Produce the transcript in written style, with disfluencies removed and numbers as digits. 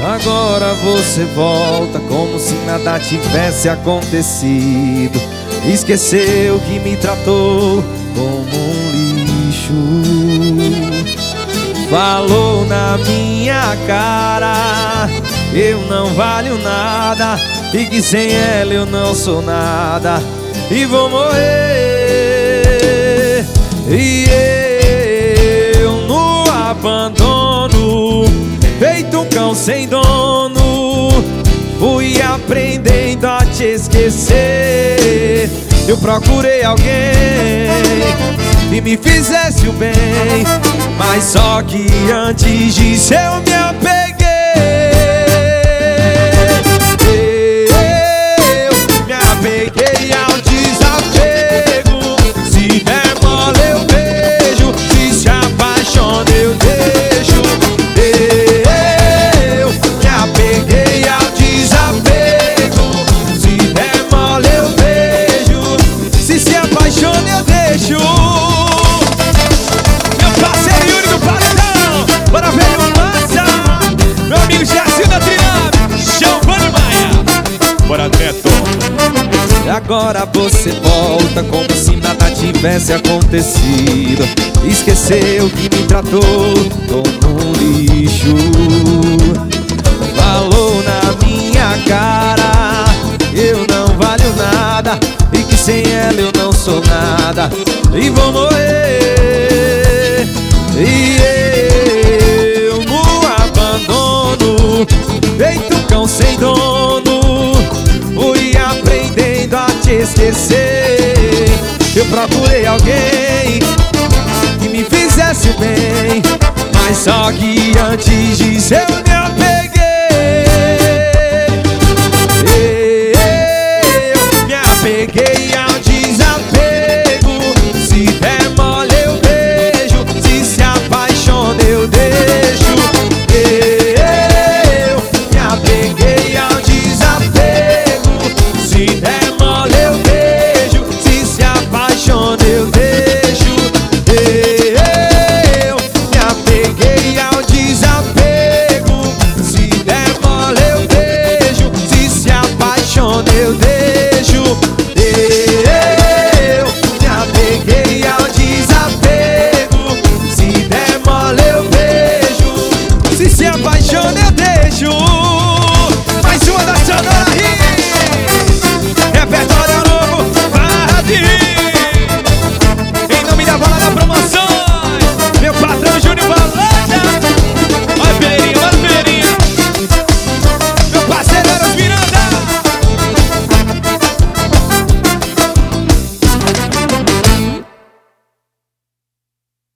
Agora você volta como se nada tivesse acontecido. Esqueceu que me tratou como um lixo. Falou na minha cara, eu não valho nada, e que sem ela eu não sou nada, e vou morrer. E eu no abandono, feito um cão sem dono, fui aprendendo a te esquecer. Eu procurei alguém que me fizesse o bem, mas só que antes disso eu me apeguei. Eu me apeguei ao desapego. Se der mole eu beijo, se se apaixona eu deixo. Eu me apeguei ao desapego. Se der mole eu beijo, se se apaixona eu deixo. Meu parceiro Yuri do Paredão, bora ver uma massa. Meu amigo Jacinto da Trinave, Giovanni Maia, bora Neto. E agora você volta como se nada tivesse acontecido. Esqueceu que me tratou como um lixo. Falou na minha cara, eu não valho nada, e que sem ela eu não sou nada, e vou morrer. E eu no abandono, feito um cão sem dono, fui aprendendo a te esquecer. Eu procurei alguém que me fizesse o bem, mas só que antes disso eu me